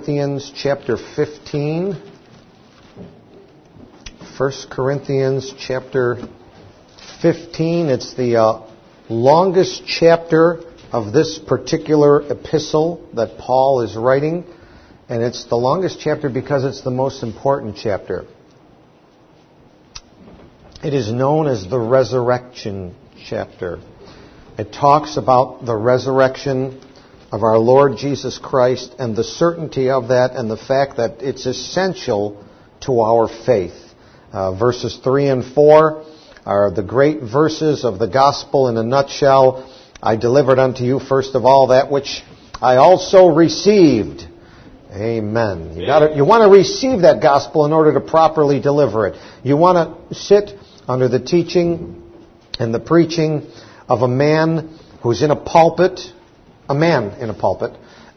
Corinthians chapter 15. 1 Corinthians chapter 15. It's the longest chapter of this particular epistle that Paul is writing. And it's the longest chapter because it's the most important chapter. It is known as the resurrection chapter. It talks about the resurrection of our Lord Jesus Christ and the certainty of that and the fact that it's essential to our faith. Verses 3 and 4 are the great verses of the gospel in a nutshell. I delivered unto you first of all that which I also received. Amen. You want to receive that gospel in order to properly deliver it. You want to sit under the teaching and the preaching of a man who's in a pulpit, a man in a pulpit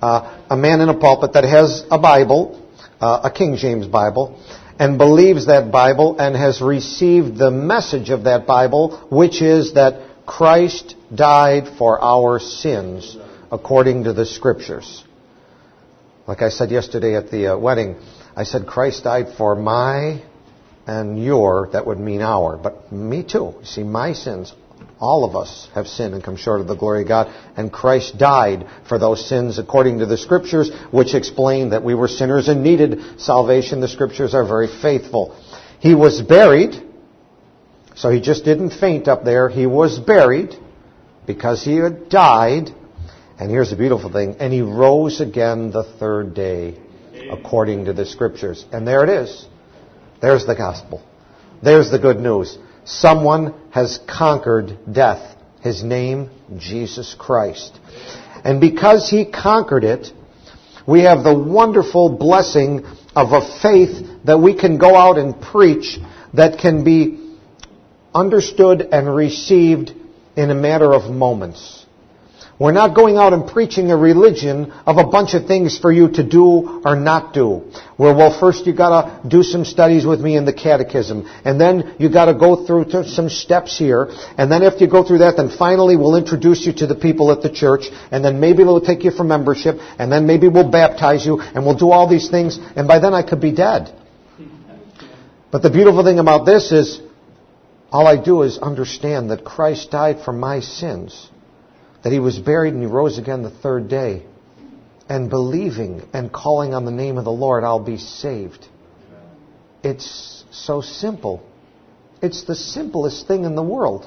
that has a Bible, a King James Bible, and believes that Bible and has received the message of that Bible, which is that Christ died for our sins according to the Scriptures. Like I said yesterday at the wedding, I said Christ died for my and your, that would mean our, but me too. You see, my sins, all of us have sinned and come short of the glory of God, and Christ died for those sins according to the Scriptures, which explain that we were sinners and needed salvation. The Scriptures are very faithful. He was buried, so he just didn't faint up there. He was buried because he had died. And here's the beautiful thing. And he rose again the third day, according to the Scriptures. And there it is. There's the gospel. There's the good news. Someone has conquered death. His name, Jesus Christ. And because he conquered it, we have the wonderful blessing of a faith that we can go out and preach that can be understood and received in a matter of moments. We're not going out and preaching a religion of a bunch of things for you to do or not do. Well, first you got to do some studies with me in the catechism. And then you got to go through some steps here. And then after you go through that, then finally we'll introduce you to the people at the church. And then maybe they'll take you for membership. And then maybe we'll baptize you. And we'll do all these things. And by then I could be dead. But the beautiful thing about this is, all I do is understand that Christ died for my sins. That he was buried and he rose again the third day. And believing and calling on the name of the Lord, I'll be saved. It's so simple. It's the simplest thing in the world.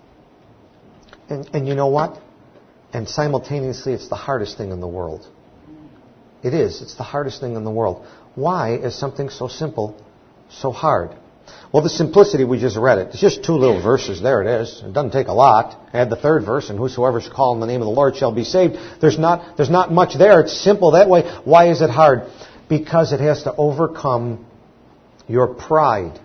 And you know what? And simultaneously, it's the hardest thing in the world. It is. It's the hardest thing in the world. Why is something so simple so hard? Well, the simplicity, we just read it. It's just two little verses. There it is. It doesn't take a lot. Add the third verse, and whosoever shall call on the name of the Lord shall be saved. There's not much there. It's simple that way. Why is it hard? Because it has to overcome your pride.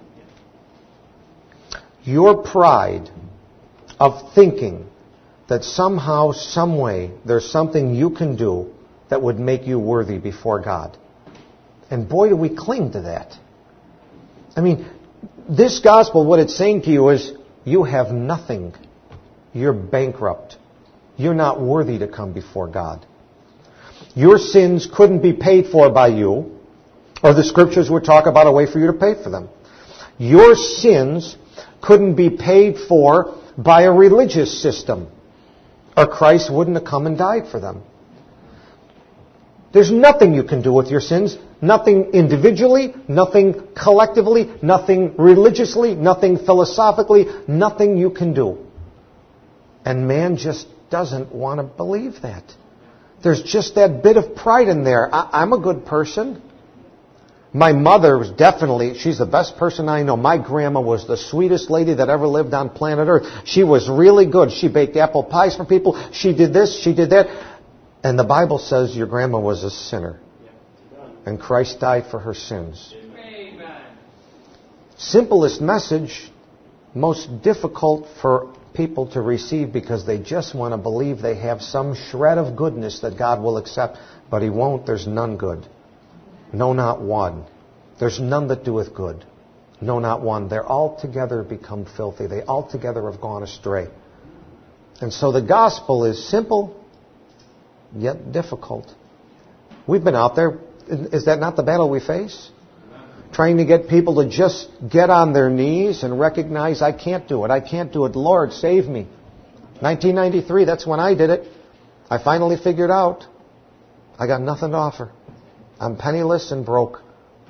Your pride of thinking that somehow, some way, there's something you can do that would make you worthy before God. And boy, do we cling to that. I mean, this gospel, what it's saying to you is, you have nothing. You're bankrupt. You're not worthy to come before God. Your sins couldn't be paid for by you, or the Scriptures would talk about a way for you to pay for them. Your sins couldn't be paid for by a religious system, or Christ wouldn't have come and died for them. There's nothing you can do with your sins. Nothing individually, nothing collectively, nothing religiously, nothing philosophically, nothing you can do. And man just doesn't want to believe that. There's just that bit of pride in there. I'm a good person. My mother was definitely, she's the best person I know. My grandma was the sweetest lady that ever lived on planet Earth. She was really good. She baked apple pies for people. She did this, she did that. And the Bible says your grandma was a sinner. And Christ died for her sins. Amen. Simplest message, most difficult for people to receive because they just want to believe they have some shred of goodness that God will accept. But He won't. There's none good. No, not one. There's none that doeth good. No, not one. They're altogether become filthy. They altogether have gone astray. And so the gospel is simple, yet difficult. We've been out there. Is that not the battle we face? Trying to get people to just get on their knees and recognize, I can't do it. I can't do it. Lord, save me. 1993, that's when I did it. I finally figured out I got nothing to offer. I'm penniless and broke.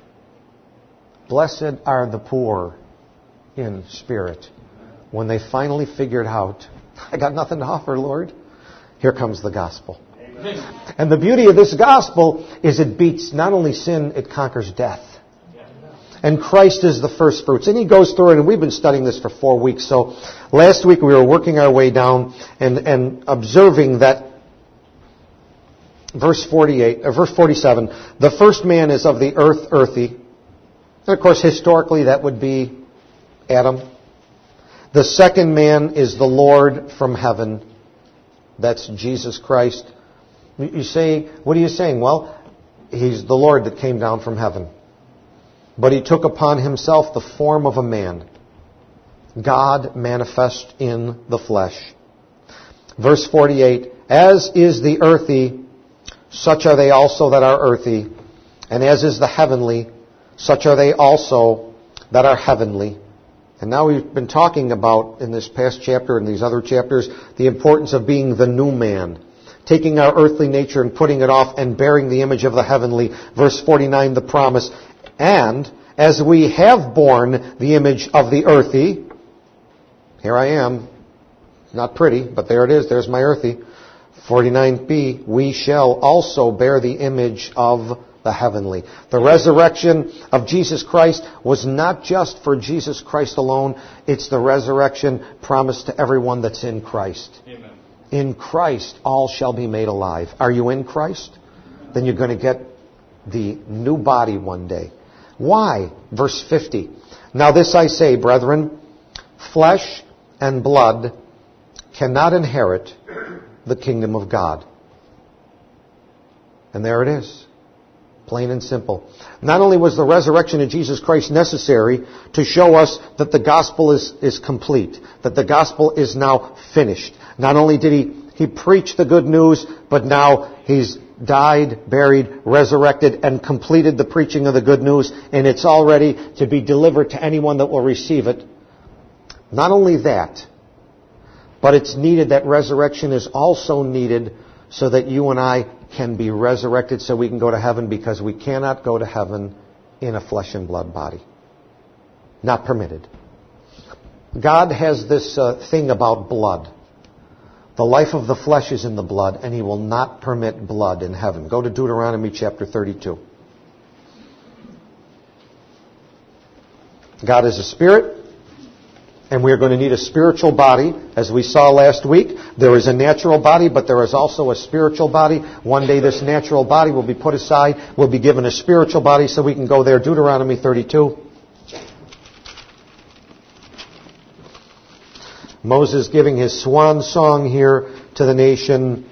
Blessed are the poor in spirit. When they finally figured out, I got nothing to offer, Lord. Here comes the gospel. Amen. And the beauty of this gospel is it beats not only sin, it conquers death. And Christ is the first fruits. And he goes through it, and we've been studying this for 4 weeks. So last week we were working our way down and observing that verse 47, the first man is of the earth, earthy. And of course, historically, that would be Adam. The second man is the Lord from heaven. That's Jesus Christ. You say, what are you saying? Well, he's the Lord that came down from heaven. But he took upon himself the form of a man. God manifest in the flesh. Verse 48, as is the earthy, such are they also that are earthy. And as is the heavenly, such are they also that are heavenly. And now we've been talking about, in this past chapter and these other chapters, the importance of being the new man. Taking our earthly nature and putting it off and bearing the image of the heavenly. Verse 49, the promise. And as we have borne the image of the earthy, here I am, not pretty, but there it is, there's my earthy. 49b, we shall also bear the image of the heavenly. The resurrection of Jesus Christ was not just for Jesus Christ alone, it's the resurrection promised to everyone that's in Christ. Amen. In Christ all shall be made alive. Are you in Christ? Then you're going to get the new body one day. Why? Verse 50. Now this I say, brethren, flesh and blood cannot inherit the kingdom of God. And there it is. Plain and simple. Not only was the resurrection of Jesus Christ necessary to show us that the gospel is complete, that the gospel is now finished. Not only did he preach the good news, but now he's died, buried, resurrected, and completed the preaching of the good news, and it's all ready to be delivered to anyone that will receive it. Not only that, but it's needed, that resurrection is also needed so that you and I can be resurrected so we can go to heaven, because we cannot go to heaven in a flesh and blood body. Not permitted. God has this thing about blood. The life of the flesh is in the blood, and he will not permit blood in heaven. Go to Deuteronomy chapter 32. God is a spirit, and we are going to need a spiritual body. As we saw last week, there is a natural body, but there is also a spiritual body. One day this natural body will be put aside. We'll be given a spiritual body so we can go there. Deuteronomy 32. Moses giving his swan song here to the nation.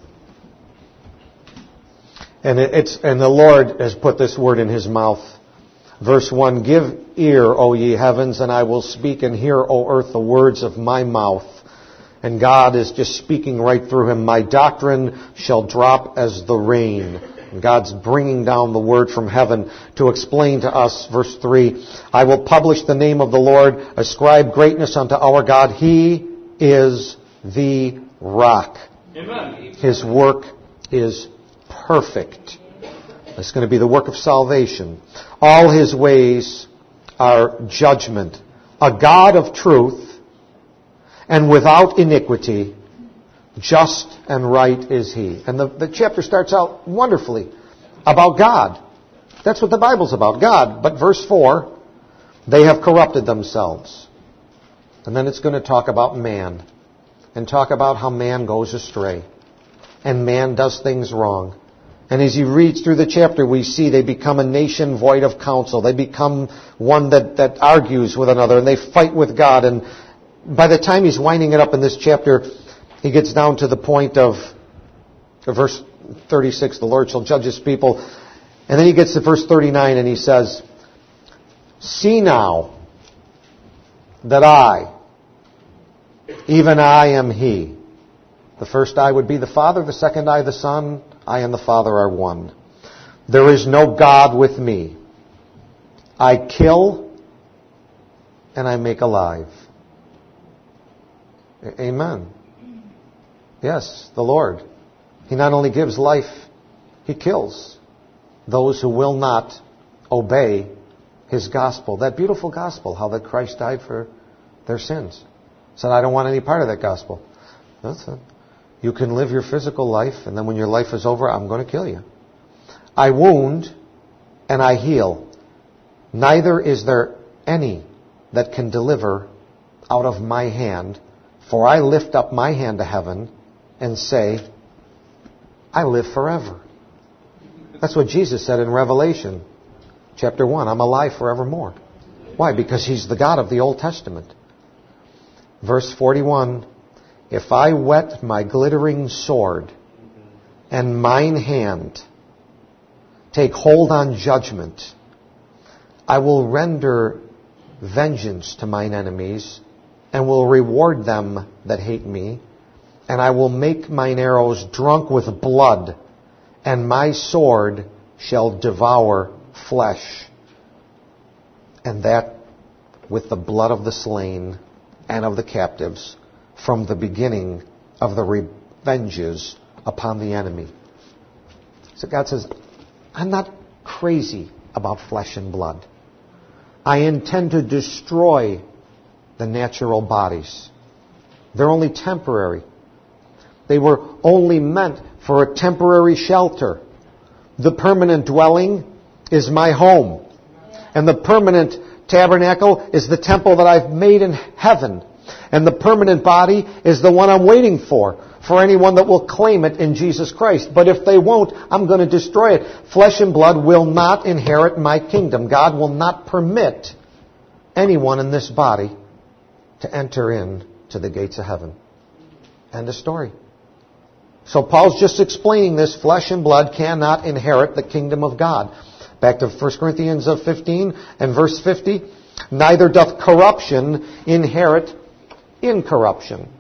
And the Lord has put this word in his mouth. Verse 1, give ear, O ye heavens, and I will speak, and hear, O earth, the words of my mouth. And God is just speaking right through him. My doctrine shall drop as the rain. And God's bringing down the word from heaven to explain to us, verse 3, I will publish the name of the Lord, ascribe greatness unto our God. He is the rock. Amen. His work is perfect. It's going to be the work of salvation. All his ways are judgment. A God of truth and without iniquity, just and right is he. And the chapter starts out wonderfully about God. That's what the Bible's about, God. But verse 4, they have corrupted themselves. And then it's going to talk about man. And talk about how man goes astray. And man does things wrong. And as he reads through the chapter, we see they become a nation void of counsel. They become one that argues with another, and they fight with God. And by the time he's winding it up in this chapter, he gets down to the point of verse 36, the Lord shall judge his people. And then he gets to verse 39, and he says, see now that I, even I am he. The first I would be the Father, the second I the Son. I and the Father are one. There is no God with me. I kill and I make alive. Amen. Yes, the Lord. He not only gives life, He kills those who will not obey His gospel. That beautiful gospel, how that Christ died for their sins. Said, I don't want any part of that gospel. That's it. You can live your physical life, and then when your life is over, I'm going to kill you. I wound and I heal. Neither is there any that can deliver out of my hand, for I lift up my hand to heaven and say, I live forever. That's what Jesus said in Revelation chapter 1. I'm alive forevermore. Why? Because He's the God of the Old Testament. Verse 41, if I whet my glittering sword and mine hand take hold on judgment, I will render vengeance to mine enemies and will reward them that hate me. And I will make mine arrows drunk with blood, and my sword shall devour flesh. And that with the blood of the slain and of the captives, from the beginning of the revenges upon the enemy. So God says, I'm not crazy about flesh and blood. I intend to destroy the natural bodies. They're only temporary. They were only meant for a temporary shelter. The permanent dwelling is my home. And the permanent tabernacle is the temple that I've made in heaven. And the permanent body is the one I'm waiting for anyone that will claim it in Jesus Christ. But if they won't, I'm going to destroy it. Flesh and blood will not inherit my kingdom. God will not permit anyone in this body to enter in to the gates of heaven. End of story. So Paul's just explaining this. Flesh and blood cannot inherit the kingdom of God. Back to 1 Corinthians 15 and verse 50. Neither doth corruption inherit incorruption.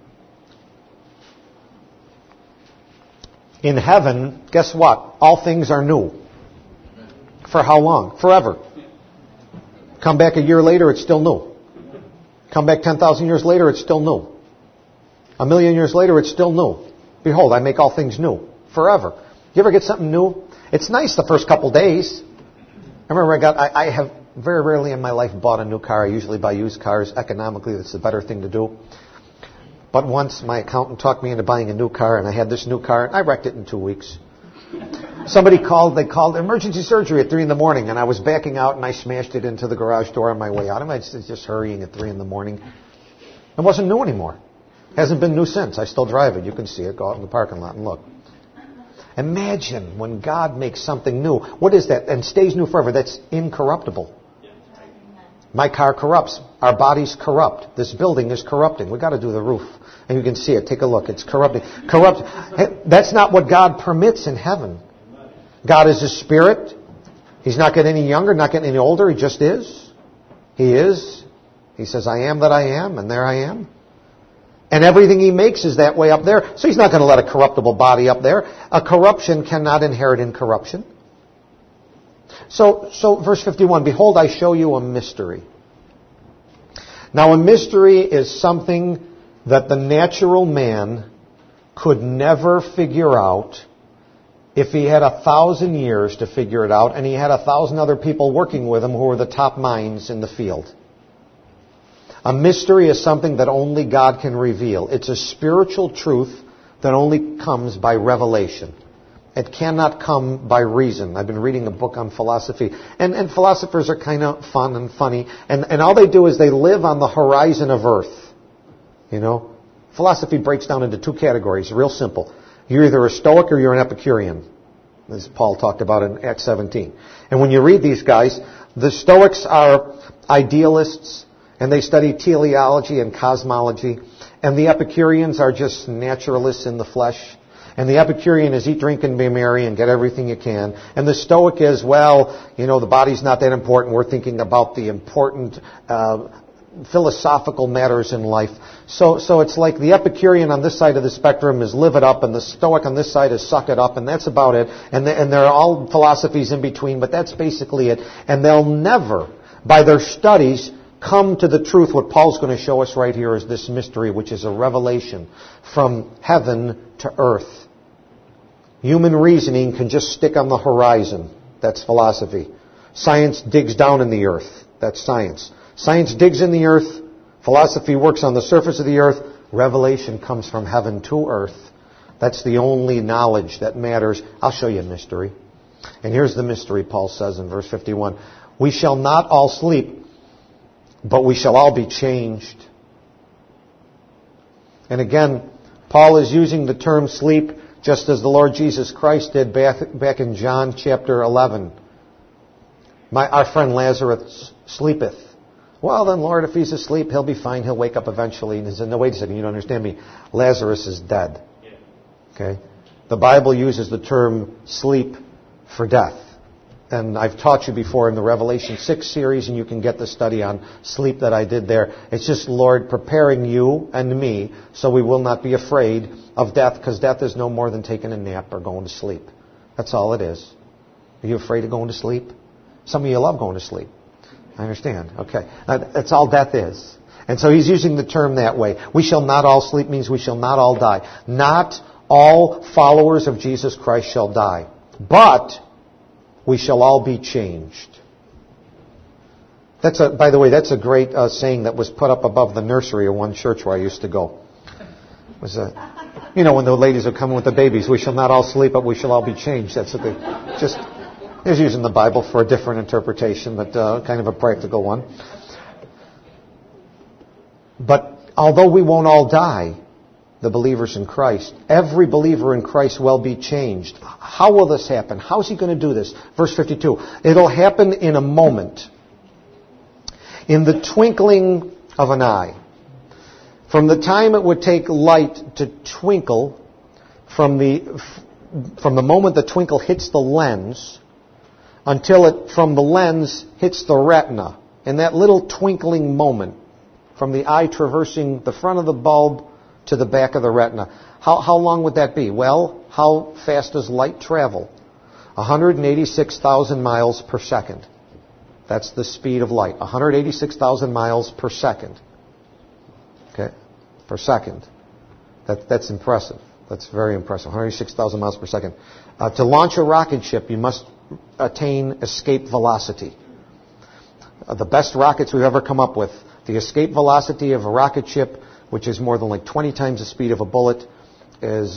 In heaven, guess what? All things are new. For how long? Forever. Come back a year later, it's still new. Come back 10,000 years later, it's still new. 1,000,000 years later, it's still new. Behold, I make all things new. Forever. You ever get something new? It's nice the first couple days. I remember I have very rarely in my life bought a new car. I usually buy used cars. Economically, that's the better thing to do. But once my accountant talked me into buying a new car, and I had this new car, and I wrecked it in 2 weeks. Somebody called, they called emergency surgery at 3 in the morning, and I was backing out, and I smashed it into the garage door on my way out. I was just hurrying at 3 in the morning. It wasn't new anymore. Hasn't been new since. I still drive it. You can see it. Go out in the parking lot and look. Imagine when God makes something new. What is that? And stays new forever. That's incorruptible. My car corrupts. Our bodies corrupt. This building is corrupting. We've got to do the roof. And you can see it. Take a look. It's corrupting. That's not what God permits in heaven. God is a spirit. He's not getting any younger, not getting any older. He just is. He is. He says, I am that I am, and there I am. And everything He makes is that way up there. So He's not going to let a corruptible body up there. A corruption cannot inherit incorruption. So verse 51, behold, I show you a mystery. Now, a mystery is something that the natural man could never figure out if he had 1,000 years to figure it out, and he had 1,000 other people working with him who were the top minds in the field. A mystery is something that only God can reveal. It's a spiritual truth that only comes by revelation. It cannot come by reason. I've been reading a book on philosophy, and philosophers are kind of fun and funny, and all they do is they live on the horizon of earth. You know, philosophy breaks down into 2 categories, real simple. You're either a Stoic or you're an Epicurean, as Paul talked about in Acts 17. And when you read these guys, the Stoics are idealists, and they study teleology and cosmology, and the Epicureans are just naturalists in the flesh. And the Epicurean is eat, drink, and be merry and get everything you can. And the Stoic is, well, you know, the body's not that important. We're thinking about the important philosophical matters in life. So it's like the Epicurean on this side of the spectrum is live it up, and the Stoic on this side is suck it up, and that's about it. And there are all philosophies in between, but that's basically it. And they'll never, by their studies, come to the truth. What Paul's going to show us right here is this mystery, which is a revelation from heaven to earth. Human reasoning can just stick on the horizon. That's philosophy. Science digs down in the earth. That's science. Science digs in the earth. Philosophy works on the surface of the earth. Revelation comes from heaven to earth. That's the only knowledge that matters. I'll show you a mystery. And here's the mystery, Paul says in verse 51. We shall not all sleep, but we shall all be changed. And again, Paul is using the term sleep just as the Lord Jesus Christ did back in John chapter 11. Our friend Lazarus sleepeth. Well then, Lord, if he's asleep, he'll be fine. He'll wake up eventually. And he said, no, wait a second, you don't understand me. Lazarus is dead. Okay? The Bible uses the term sleep for death. And I've taught you before in the Revelation 6 series, and you can get the study on sleep that I did there. It's just Lord preparing you and me so we will not be afraid of death, because death is no more than taking a nap or going to sleep. That's all it is. Are you afraid of going to sleep? Some of you love going to sleep. I understand. Okay. That's all death is. And so he's using the term that way. We shall not all sleep means we shall not all die. Not all followers of Jesus Christ shall die. But we shall all be changed. By the way, that's a great saying that was put up above the nursery of one church where I used to go. It was when the ladies are coming with the babies, we shall not all sleep, but we shall all be changed. That's what they're using the Bible for a different interpretation, but kind of a practical one. But although we won't all die, the believers in Christ, every believer in Christ will be changed. How will this happen? How is he going to do this? Verse 52. It'll happen in a moment, in the twinkling of an eye. From the time it would take light to twinkle, from the moment the twinkle hits the lens, until it from the lens hits the retina, in that little twinkling moment, from the eye traversing the front of the bulb to the back of the retina. How long would that be? Well, how fast does light travel? 186,000 miles per second. That's the speed of light. 186,000 miles per second. Okay? Per second. That's impressive. That's very impressive. 186,000 miles per second. To launch a rocket ship, you must attain escape velocity. The best rockets we've ever come up with, the escape velocity of a rocket ship, which is more than like 20 times the speed of a bullet, is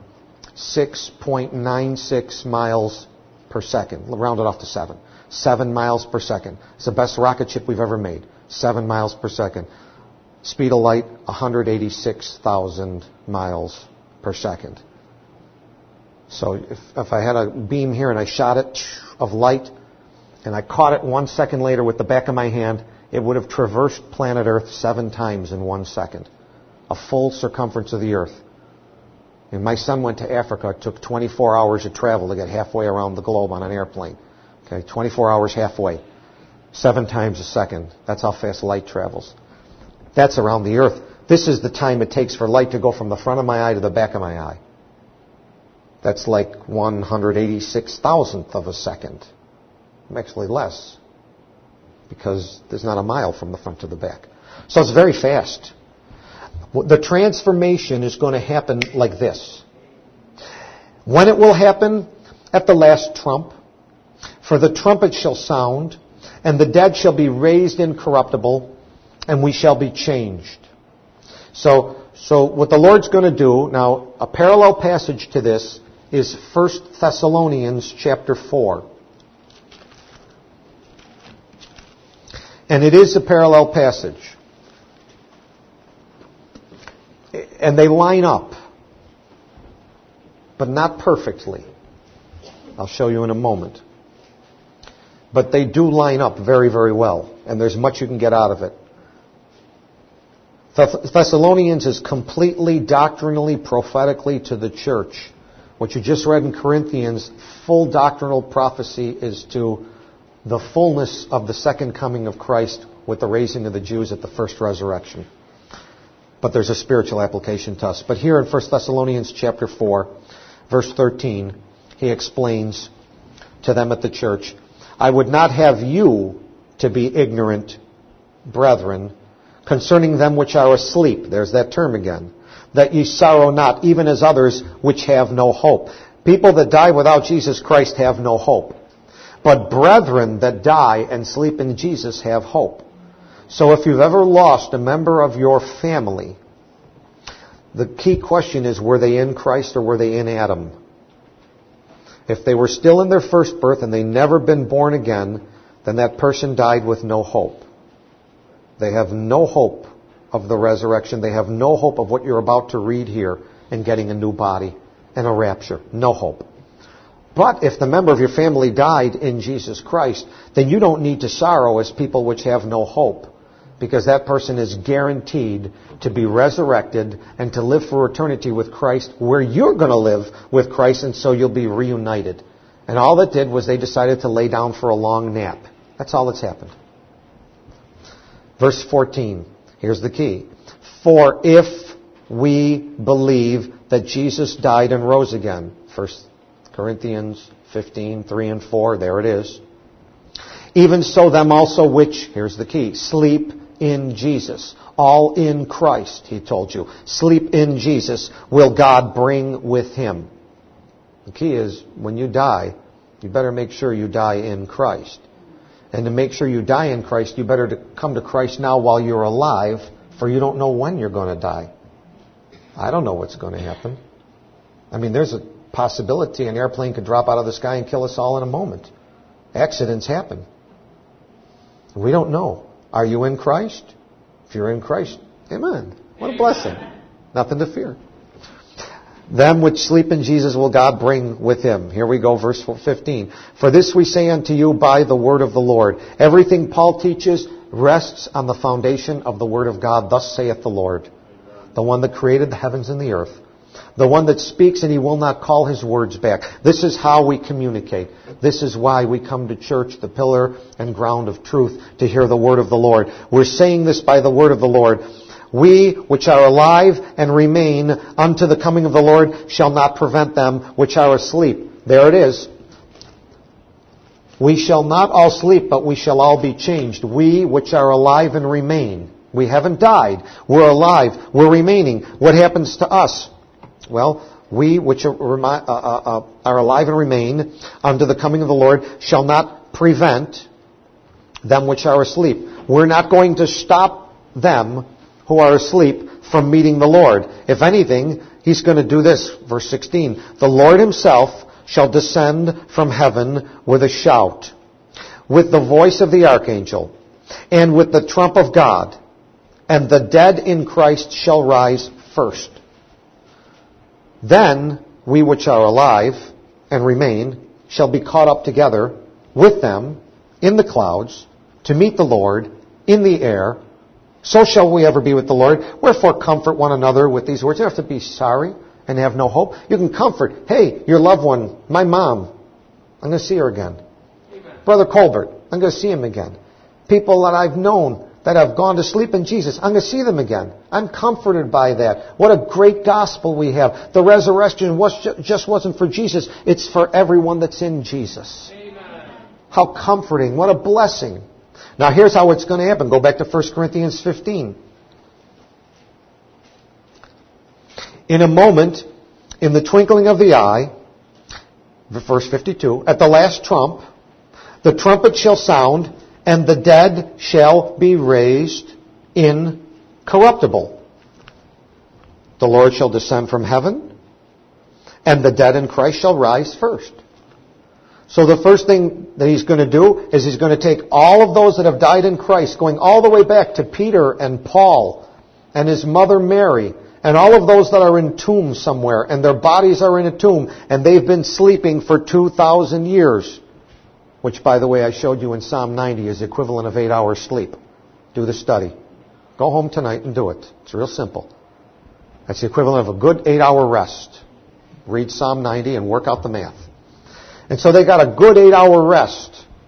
6.96 miles per second. Round it off to 7. 7 miles per second. It's the best rocket ship we've ever made. 7 miles per second. Speed of light, 186,000 miles per second. So if I had a beam here and I shot it of light, and I caught it 1 second later with the back of my hand, it would have traversed planet Earth 7 times in 1 second. A full circumference of the Earth. And my son went to Africa. It took 24 hours of travel to get halfway around the globe on an airplane. Okay, 24 hours halfway. 7 times a second. That's how fast light travels. That's around the Earth. This is the time it takes for light to go from the front of my eye to the back of my eye. That's like 186,000th of a second. Actually less. Because there's not a mile from the front to the back. So it's very fast. The transformation is going to happen like this. When it will happen? At the last trump. For the trumpet shall sound, and the dead shall be raised incorruptible, and we shall be changed. So what the Lord's going to do, now a parallel passage to this is 1 Thessalonians chapter 4. And it is a parallel passage. And they line up, but not perfectly. I'll show you in a moment. But they do line up very, very well. And there's much you can get out of it. Thessalonians is completely doctrinally, prophetically to the church. What you just read in Corinthians, full doctrinal prophecy is to the fullness of the second coming of Christ with the raising of the Jews at the first resurrection. But there's a spiritual application to us. But here in 1 Thessalonians chapter 4, verse 13, he explains to them at the church, I would not have you to be ignorant, brethren, concerning them which are asleep. There's that term again. That ye sorrow not, even as others which have no hope. People that die without Jesus Christ have no hope. But brethren that die and sleep in Jesus have hope. So if you've ever lost a member of your family, the key question is, were they in Christ or were they in Adam? If they were still in their first birth and they never been born again, then that person died with no hope. They have no hope of the resurrection. They have no hope of what you're about to read here in getting a new body and a rapture. No hope. But if the member of your family died in Jesus Christ, then you don't need to sorrow as people which have no hope, because that person is guaranteed to be resurrected and to live for eternity with Christ, where you're going to live with Christ, and so you'll be reunited. And all that did was they decided to lay down for a long nap. That's all that's happened. Verse 14, here's the key. For if we believe that Jesus died and rose again, 1 Corinthians 15, 3 and 4, there it is. Even so them also which, here's the key, sleep in Jesus. All in Christ, he told you. Sleep in Jesus will God bring with him. The key is, when you die, you better make sure you die in Christ. And to make sure you die in Christ, you better come to Christ now while you're alive, for you don't know when you're going to die. I don't know what's going to happen. I mean, there's a possibility an airplane could drop out of the sky and kill us all in a moment. Accidents happen. We don't know. Are you in Christ? If you're in Christ, amen. What a blessing. Nothing to fear. Them which sleep in Jesus will God bring with him. Here we go, verse 15. For this we say unto you by the word of the Lord. Everything Paul teaches rests on the foundation of the word of God. Thus saith the Lord, the one that created the heavens and the earth. The one that speaks and he will not call his words back. This is how we communicate. This is why we come to church, the pillar and ground of truth, to hear the word of the Lord. We're saying this by the word of the Lord. We which are alive and remain unto the coming of the Lord shall not prevent them which are asleep. There it is. We shall not all sleep, but we shall all be changed. We which are alive and remain. We haven't died. We're alive. We're remaining. What happens to us? Well, we which are alive and remain unto the coming of the Lord shall not prevent them which are asleep. We're not going to stop them who are asleep from meeting the Lord. If anything, he's going to do this. Verse 16. The Lord himself shall descend from heaven with a shout, with the voice of the archangel, and with the trump of God, and the dead in Christ shall rise first. Then we which are alive and remain shall be caught up together with them in the clouds to meet the Lord in the air. So shall we ever be with the Lord. Wherefore comfort one another with these words. You don't have to be sorry and have no hope. You can comfort. Hey, your loved one, my mom, I'm going to see her again. Amen. Brother Colbert, I'm going to see him again. People that I've known that have gone to sleep in Jesus, I'm going to see them again. I'm comforted by that. What a great gospel we have. The resurrection just wasn't for Jesus. It's for everyone that's in Jesus. Amen. How comforting. What a blessing. Now here's how it's going to happen. Go back to 1 Corinthians 15. In a moment, in the twinkling of the eye, verse 52, at the last trump, the trumpet shall sound, and the dead shall be raised incorruptible. The Lord shall descend from heaven, and the dead in Christ shall rise first. So the first thing that he's going to do is he's going to take all of those that have died in Christ, going all the way back to Peter and Paul and his mother Mary, and all of those that are in tombs somewhere, and their bodies are in a tomb, and they've been sleeping for 2,000 years, which, by the way, I showed you in Psalm 90 is the equivalent of 8 hours sleep. Do the study. Go home tonight and do it. It's real simple. That's the equivalent of a good 8-hour rest. Read Psalm 90 and work out the math. And so they got a good 8-hour rest.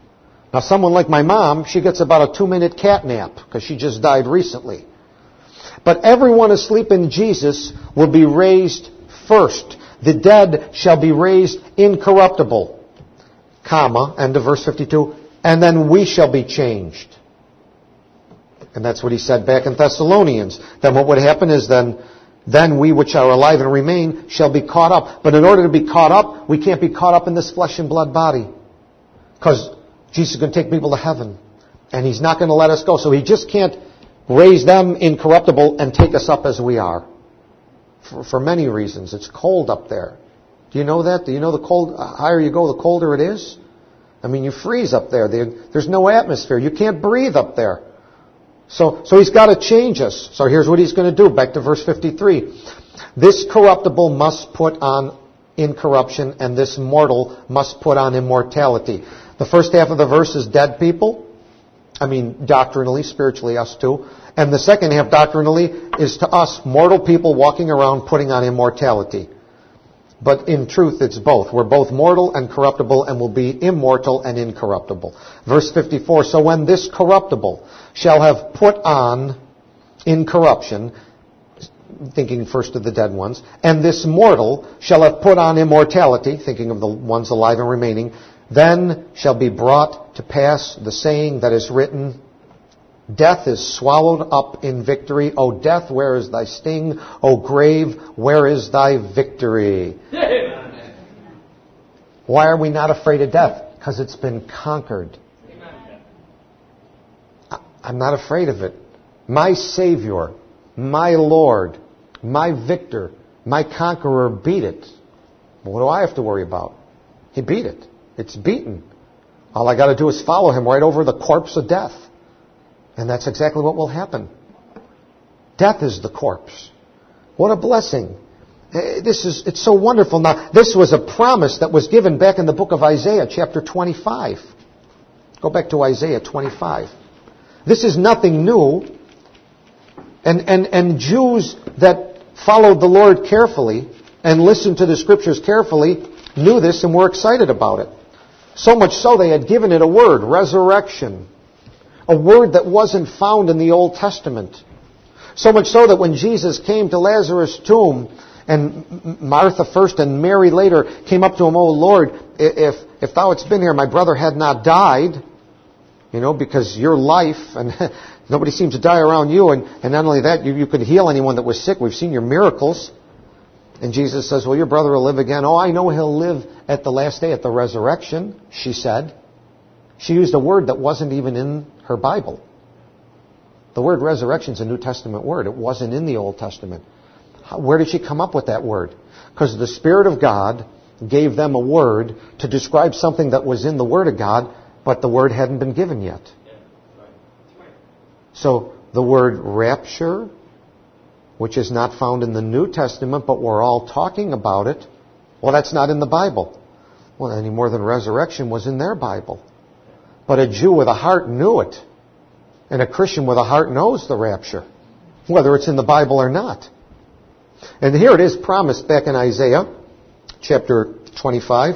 Now, someone like my mom, she gets about a 2-minute cat nap because she just died recently. But everyone asleep in Jesus will be raised first. The dead shall be raised incorruptible, comma, end of verse 52, and then we shall be changed. And that's what he said back in Thessalonians. Then what would happen is then we which are alive and remain shall be caught up. But in order to be caught up, we can't be caught up in this flesh and blood body. Because Jesus is going to take people to heaven. And He's not going to let us go. So He just can't raise them incorruptible and take us up as we are. For many reasons. It's cold up there. Do you know that? Do you know the cold, higher you go, the colder it is? I mean, you freeze up there. There's no atmosphere. You can't breathe up there. So He's got to change us. So here's what He's going to do. Back to verse 53. This corruptible must put on incorruption, and this mortal must put on immortality. The first half of the verse is dead people. I mean, doctrinally, spiritually, us too. And the second half, doctrinally, is to us, mortal people walking around putting on immortality. But in truth, it's both. We're both mortal and corruptible, and will be immortal and incorruptible. Verse 54, so when this corruptible shall have put on incorruption, thinking first of the dead ones, and this mortal shall have put on immortality, thinking of the ones alive and remaining, then shall be brought to pass the saying that is written, death is swallowed up in victory. O death, where is thy sting? O grave, where is thy victory? Why are we not afraid of death? Because it's been conquered. I'm not afraid of it. My Savior, my Lord, my Victor, my Conqueror beat it. What do I have to worry about? He beat it. It's beaten. All I got to do is follow Him right over the corpse of death. And that's exactly what will happen. Death is the corpse. What a blessing. It's so wonderful. Now, this was a promise that was given back in the book of Isaiah, chapter 25. Go back to Isaiah 25. This is nothing new. And Jews that followed the Lord carefully and listened to the Scriptures carefully knew this and were excited about it. So much so they had given it a word, resurrection. A word that wasn't found in the Old Testament. So much so that when Jesus came to Lazarus' tomb, and Martha first and Mary later came up to Him, "Oh Lord, if Thou hadst been here, my brother had not died." You know, because your life, and nobody seems to die around you, and not only that, you could heal anyone that was sick. We've seen your miracles. And Jesus says, well, your brother will live again. Oh, I know he'll live at the last day, at the resurrection, she said. She used a word that wasn't even in her Bible. The word resurrection is a New Testament word. It wasn't in the Old Testament. Where did she come up with that word? Because the Spirit of God gave them a word to describe something that was in the Word of God, but the word hadn't been given yet. So the word rapture, which is not found in the New Testament, but we're all talking about it, well, that's not in the Bible. Well, any more than resurrection was in their Bible. But a Jew with a heart knew it. And a Christian with a heart knows the rapture, whether it's in the Bible or not. And here it is promised back in Isaiah, chapter 25.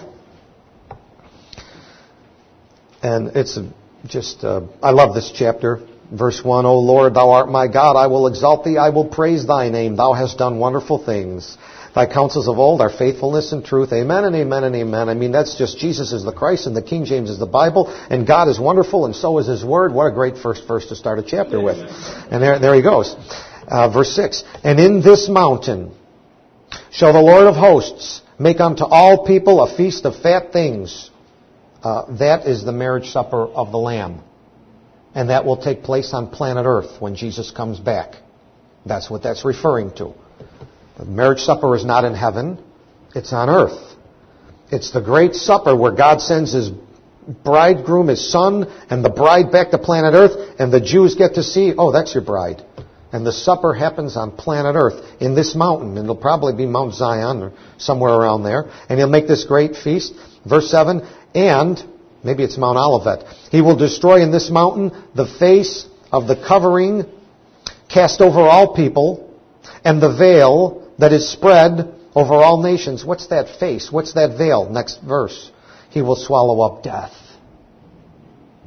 And it's just, I love this chapter. Verse 1, O Lord, Thou art my God. I will exalt Thee. I will praise Thy name. Thou hast done wonderful things. Thy counsels of old are faithfulness and truth. Amen and amen and amen. I mean, that's just Jesus is the Christ and the King James is the Bible. And God is wonderful and so is His Word. What a great first verse to start a chapter with. And there he goes. Verse 6, And in this mountain shall the Lord of hosts make unto all people a feast of fat things. That is the marriage supper of the Lamb. And that will take place on planet Earth when Jesus comes back. That's what that's referring to. The marriage supper is not in heaven. It's on earth. It's the great supper where God sends His bridegroom, His son, and the bride back to planet Earth, and the Jews get to see, oh, that's your bride. And the supper happens on planet Earth, in this mountain. And it'll probably be Mount Zion or somewhere around there. And He'll make this great feast. Verse 7, and maybe it's Mount Olivet. He will destroy in this mountain the face of the covering cast over all people and the veil that is spread over all nations. What's that face? What's that veil? Next verse. He will swallow up death.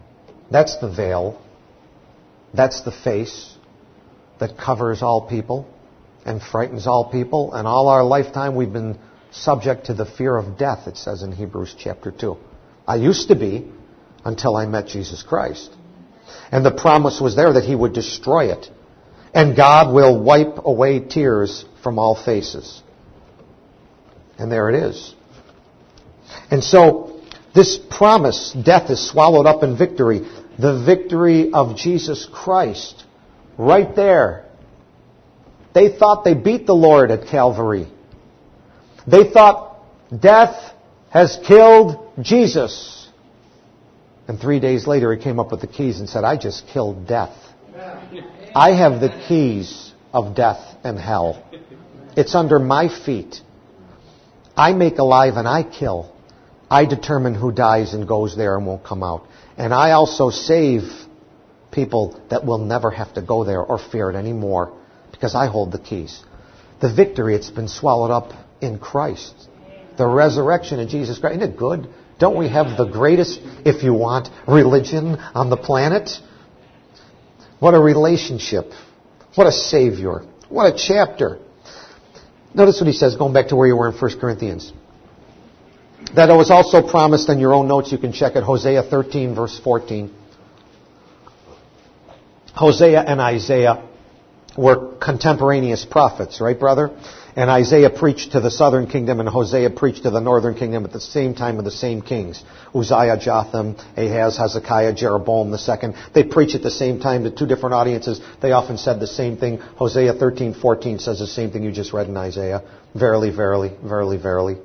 That's the veil. That's the face that covers all people and frightens all people. And all our lifetime we've been subject to the fear of death, it says in Hebrews chapter 2. I used to be until I met Jesus Christ. And the promise was there that He would destroy it. And God will wipe away tears from all faces. And there it is. And so, this promise, death is swallowed up in victory. The victory of Jesus Christ. Right there. They thought they beat the Lord at Calvary. They thought death has killed Jesus. And 3 days later He came up with the keys and said, I just killed death. I have the keys of death and hell. It's under my feet. I make alive and I kill. I determine who dies and goes there and won't come out. And I also save people that will never have to go there or fear it anymore because I hold the keys. The victory, it's been swallowed up in Christ. The resurrection of Jesus Christ. Isn't it good? Don't we have the greatest, if you want, religion on the planet? What a relationship. What a Savior. What a chapter. Notice what he says, going back to where you were in 1 Corinthians. That it was also promised in your own notes. You can check it. Hosea 13, verse 14. Hosea and Isaiah were contemporaneous prophets, right, brother? And Isaiah preached to the southern kingdom and Hosea preached to the northern kingdom at the same time of the same kings. Uzziah, Jotham, Ahaz, Hezekiah, Jeroboam II. They preach at the same time to two different audiences. They often said the same thing. Hosea 13:14 says the same thing you just read in Isaiah. Verily, verily, verily, verily.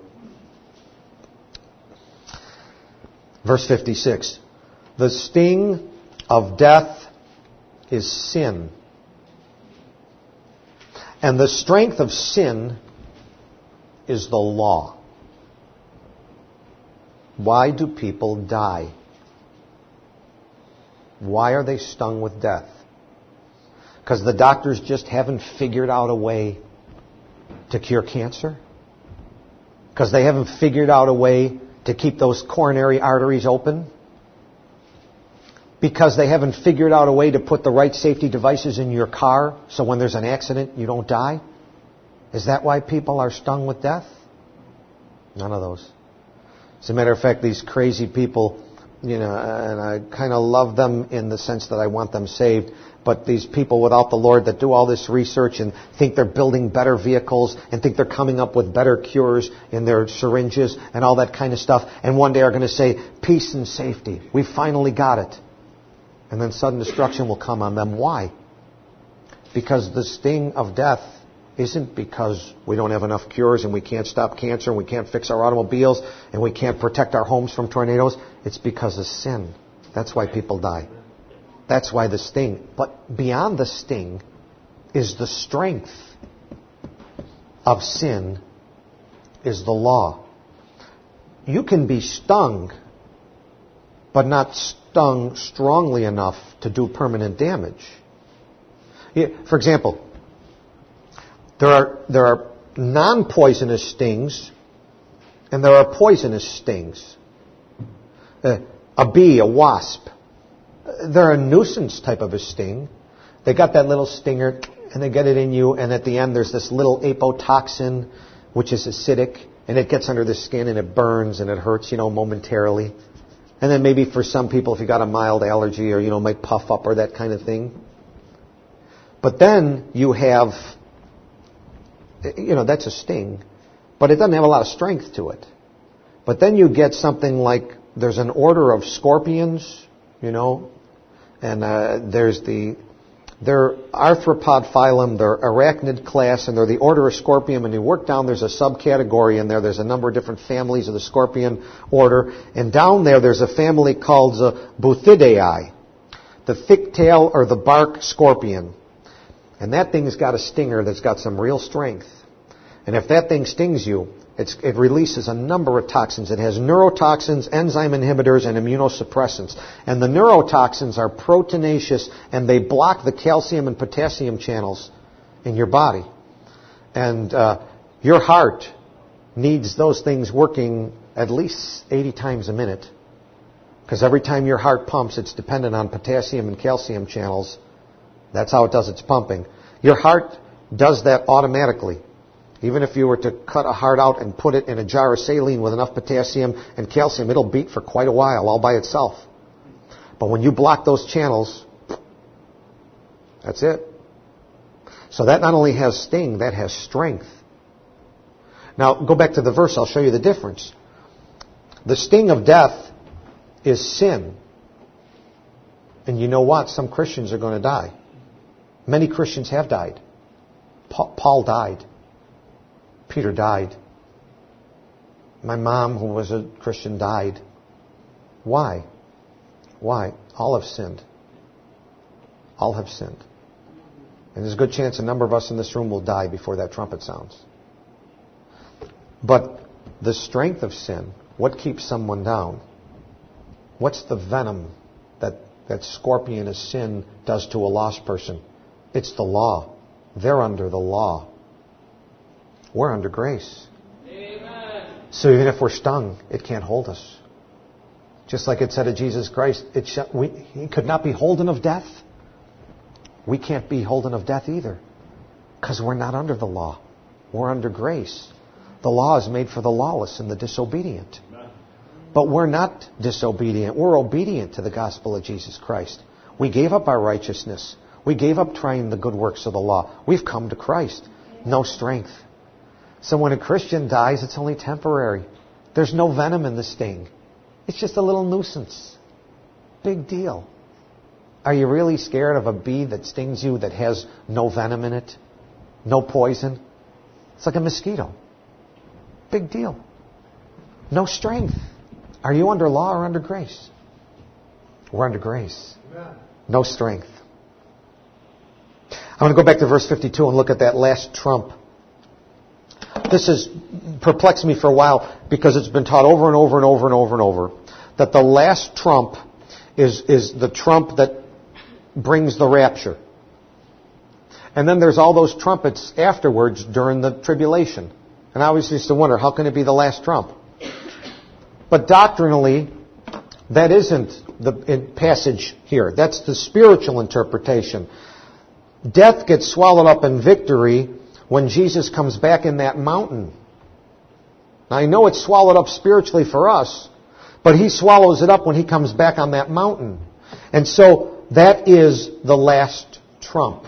Verse 56. The sting of death is sin. And the strength of sin is the law. Why do people die? Why are they stung with death? Because the doctors just haven't figured out a way to cure cancer? Because they haven't figured out a way to keep those coronary arteries open? Because they haven't figured out a way to put the right safety devices in your car so when there's an accident you don't die? Is that why people are stung with death? None of those. As a matter of fact, these crazy people, and I kind of love them in the sense that I want them saved, but these people without the Lord that do all this research and think they're building better vehicles and think they're coming up with better cures in their syringes and all that kind of stuff, and one day are going to say, peace and safety. We finally got it. And then sudden destruction will come on them. Why? Because the sting of death isn't because we don't have enough cures and we can't stop cancer and we can't fix our automobiles and we can't protect our homes from tornadoes. It's because of sin. That's why people die. That's why the sting. But beyond the sting is the strength of sin is the law. You can be stung, but not stung strongly enough to do permanent damage. For example, there are non-poisonous stings and there are poisonous stings. A bee, a wasp, they're a nuisance type of a sting. They got that little stinger and they get it in you, and at the end there's this little apotoxin which is acidic, and it gets under the skin and it burns and it hurts, momentarily. And then maybe for some people, if you got a mild allergy or, might puff up or that kind of thing. But then you have, that's a sting, but it doesn't have a lot of strength to it. But then you get something like, there's an order of scorpions, and they're arthropod phylum, they're arachnid class, and they're the order of scorpion. And you work down, there's a subcategory in there. There's a number of different families of the scorpion order. And down there's a family called Buthidae, the thick tail or the bark scorpion. And that thing's got a stinger that's got some real strength. And if that thing stings you, it releases a number of toxins. It has neurotoxins, enzyme inhibitors, and immunosuppressants. And the neurotoxins are proteinaceous, and they block the calcium and potassium channels in your body. And your heart needs those things working at least 80 times a minute. Because every time your heart pumps, it's dependent on potassium and calcium channels. That's how it does its pumping. Your heart does that automatically. Even if you were to cut a heart out and put it in a jar of saline with enough potassium and calcium, it'll beat for quite a while all by itself. But when you block those channels, that's it. So that not only has sting, that has strength. Now, go back to the verse. I'll show you the difference. The sting of death is sin. And you know what? Some Christians are going to die. Many Christians have died. Paul died. Peter died. My mom, who was a Christian, died. Why? Why? All have sinned. All have sinned. And there's a good chance a number of us in this room will die before that trumpet sounds. But the strength of sin, what keeps someone down? What's the venom that scorpion of sin does to a lost person? It's the law. They're under the law. We're under grace. Amen. So even if we're stung, it can't hold us. Just like it said of Jesus Christ, he could not be holden of death. We can't be holden of death either. Because we're not under the law. We're under grace. The law is made for the lawless and the disobedient. But we're not disobedient. We're obedient to the gospel of Jesus Christ. We gave up our righteousness. We gave up trying the good works of the law. We've come to Christ. No strength. So when a Christian dies, it's only temporary. There's no venom in the sting. It's just a little nuisance. Big deal. Are you really scared of a bee that stings you that has no venom in it? No poison? It's like a mosquito. Big deal. No strength. Are you under law or under grace? We're under grace. No strength. I'm going to go back to verse 52 and look at that last trump. This has perplexed me for a while because it's been taught over and over and over and over and over that the last trump is the trump that brings the rapture. And then there's all those trumpets afterwards during the tribulation. And I always used to wonder, how can it be the last trump? But doctrinally, that isn't the passage here. That's the spiritual interpretation. Death gets swallowed up in victory when Jesus comes back in that mountain. Now, I know it's swallowed up spiritually for us, but He swallows it up when He comes back on that mountain. And so that is the last trump.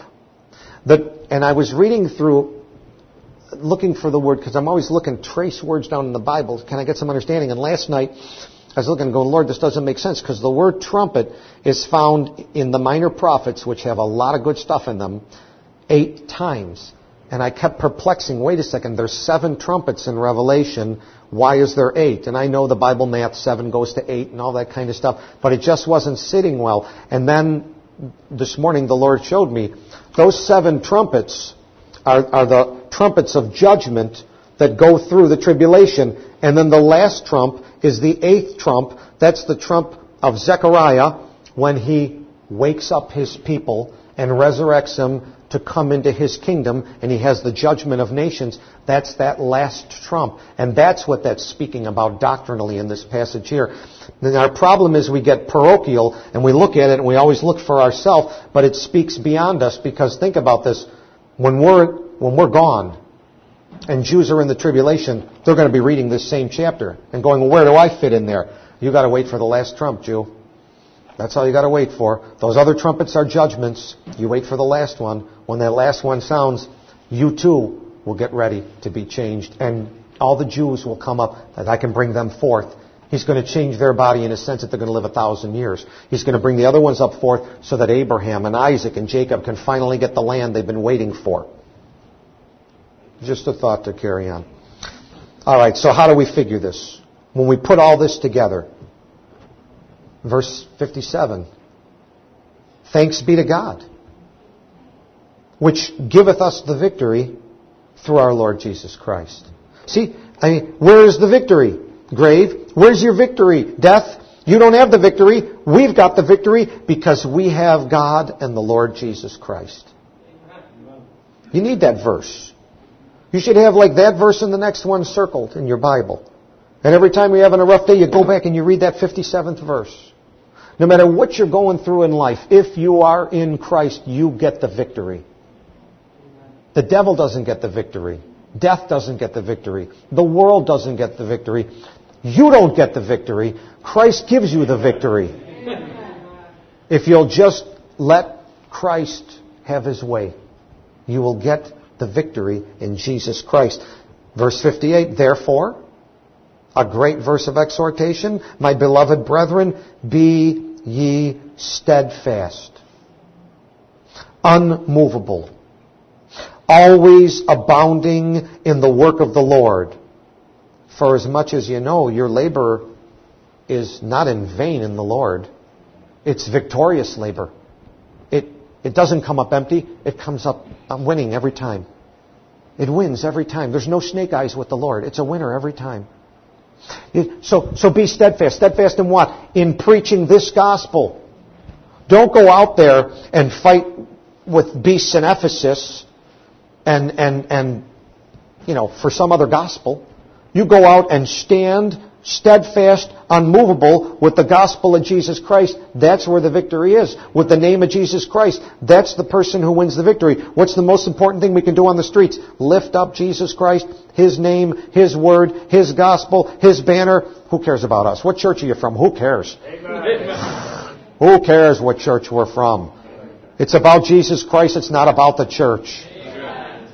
And I was reading through, looking for the word, because I'm always looking, trace words down in the Bible. Can I get some understanding? And last night, I was looking and going, Lord, this doesn't make sense, because the word trumpet is found in the minor prophets, which have a lot of good stuff in them, 8 times. And I kept perplexing, wait a second, there's 7 trumpets in Revelation. Why is there 8? And I know the Bible math, 7 goes to 8 and all that kind of stuff, but it just wasn't sitting well. And then this morning the Lord showed me those 7 trumpets are the trumpets of judgment that go through the tribulation. And then the last trump is the 8th trump. That's the trump of Zechariah when he wakes up his people and resurrects them to come into His kingdom, and He has the judgment of nations. That's that last trump. And that's what that's speaking about doctrinally in this passage here. Then our problem is we get parochial, and we look at it, and we always look for ourselves, but it speaks beyond us, because think about this. When we're gone, and Jews are in the tribulation, they're going to be reading this same chapter, and going, well, where do I fit in there? You got to wait for the last trump, Jew. That's all you got to wait for. Those other trumpets are judgments. You wait for the last one. When that last one sounds, you too will get ready to be changed. And all the Jews will come up, that I can bring them forth. He's going to change their body in a sense that they're going to live 1,000 years. He's going to bring the other ones up forth so that Abraham and Isaac and Jacob can finally get the land they've been waiting for. Just a thought to carry on. All right, so how do we figure this? When we put all this together, verse 57, thanks be to God, which giveth us the victory through our Lord Jesus Christ. See, where is the victory? Grave, where's your victory? Death, you don't have the victory. We've got the victory because we have God and the Lord Jesus Christ. You need that verse. You should have like that verse and the next one circled in your Bible. And every time you're having a rough day, you go back and you read that 57th verse. No matter what you're going through in life, if you are in Christ, you get the victory. The devil doesn't get the victory. Death doesn't get the victory. The world doesn't get the victory. You don't get the victory. Christ gives you the victory. If you'll just let Christ have His way, you will get the victory in Jesus Christ. Verse 58, therefore, a great verse of exhortation, my beloved brethren, be ye steadfast, unmovable, always abounding in the work of the Lord. For as much as you know, your labor is not in vain in the Lord. It's victorious labor. It doesn't come up empty. It comes up winning every time. It wins every time. There's no snake eyes with the Lord. It's a winner every time. So be steadfast. Steadfast in what? In preaching this gospel. Don't go out there and fight with beasts in Ephesus and for some other gospel. You go out and stand steadfast, unmovable with the gospel of Jesus Christ. That's where the victory is. With the name of Jesus Christ. That's the person who wins the victory. What's the most important thing we can do on the streets? Lift up Jesus Christ, His name, His word, His gospel, His banner. Who cares about us? What church are you from? Who cares? Amen. Who cares what church we're from? It's about Jesus Christ. It's not about the church. Amen.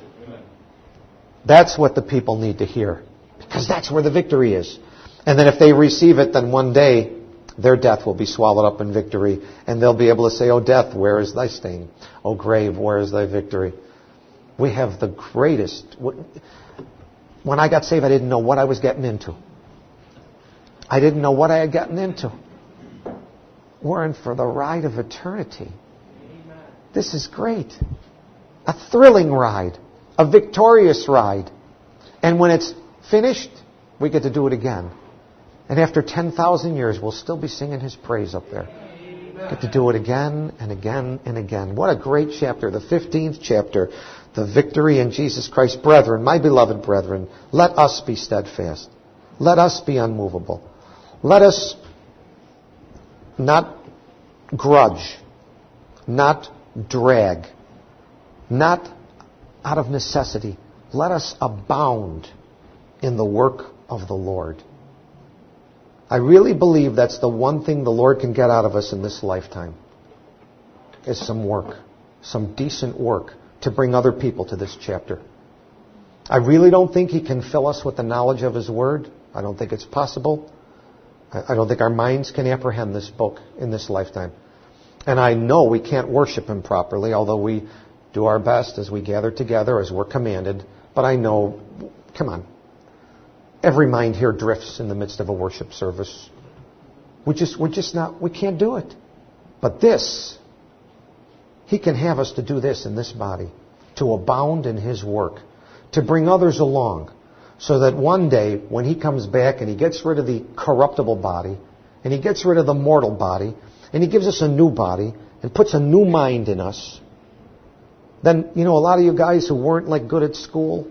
That's what the people need to hear. Because that's where the victory is. And then if they receive it, then one day their death will be swallowed up in victory. And they'll be able to say, "O death, where is thy sting? O grave, where is thy victory?" We have the greatest. When I got saved, I didn't know what I was getting into. I didn't know what I had gotten into. We're in for the ride of eternity. This is great. A thrilling ride. A victorious ride. And when it's finished, we get to do it again. And after 10,000 years, we'll still be singing His praise up there. Get to do it again and again and again. What a great chapter. The 15th chapter. The victory in Jesus Christ. Brethren, my beloved brethren, let us be steadfast. Let us be unmovable. Let us not grudge. Not drag. Not out of necessity. Let us abound in the work of the Lord. I really believe that's the one thing the Lord can get out of us in this lifetime, is some work, some decent work to bring other people to this chapter. I really don't think He can fill us with the knowledge of His Word. I don't think it's possible. I don't think our minds can apprehend this book in this lifetime. And I know we can't worship Him properly, although we do our best as we gather together, as we're commanded. But I know, come on, every mind here drifts in the midst of a worship service. We can't do it. But this, He can have us to do this in this body, to abound in His work, to bring others along, so that one day when He comes back and He gets rid of the corruptible body, and He gets rid of the mortal body, and He gives us a new body, and puts a new mind in us, then, a lot of you guys who weren't good at school,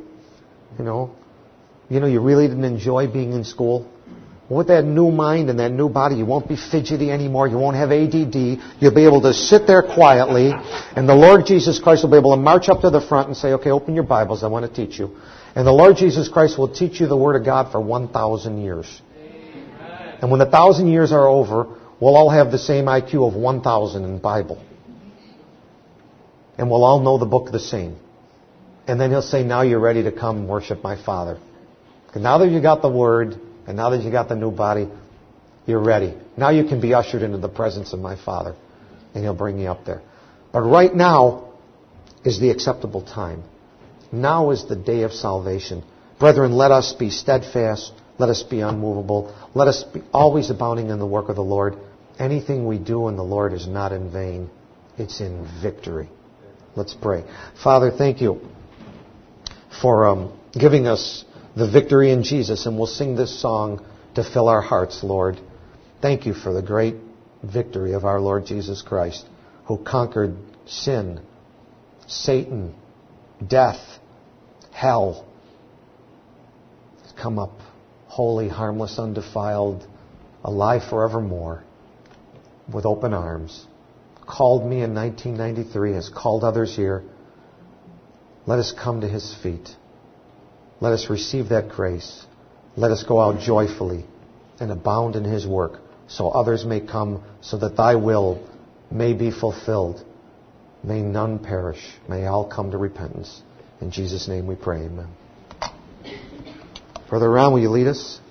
you really didn't enjoy being in school. With that new mind and that new body, you won't be fidgety anymore. You won't have ADD. You'll be able to sit there quietly, and the Lord Jesus Christ will be able to march up to the front and say, "Okay, open your Bibles. I want to teach you." And the Lord Jesus Christ will teach you the Word of God for 1,000 years. Amen. And when the 1,000 years are over, we'll all have the same IQ of 1,000 in the Bible. And we'll all know the book the same. And then He'll say, "Now you're ready to come and worship my Father. And now that you got the Word, and now that you got the new body, you're ready. Now you can be ushered into the presence of my Father." And He'll bring you up there. But right now is the acceptable time. Now is the day of salvation. Brethren, let us be steadfast. Let us be unmovable. Let us be always abounding in the work of the Lord. Anything we do in the Lord is not in vain. It's in victory. Let's pray. Father, thank you for giving us the victory in Jesus. And we'll sing this song to fill our hearts, Lord. Thank you for the great victory of our Lord Jesus Christ, who conquered sin, Satan, death, hell. He's come up holy, harmless, undefiled, alive forevermore. with open arms. Called me in 1993, has called others here. Let us come to His feet. Let us receive that grace. Let us go out joyfully and abound in His work, so others may come, so that Thy will may be fulfilled. May none perish. May all come to repentance. In Jesus' name we pray, amen. Brother Ron, will you lead us?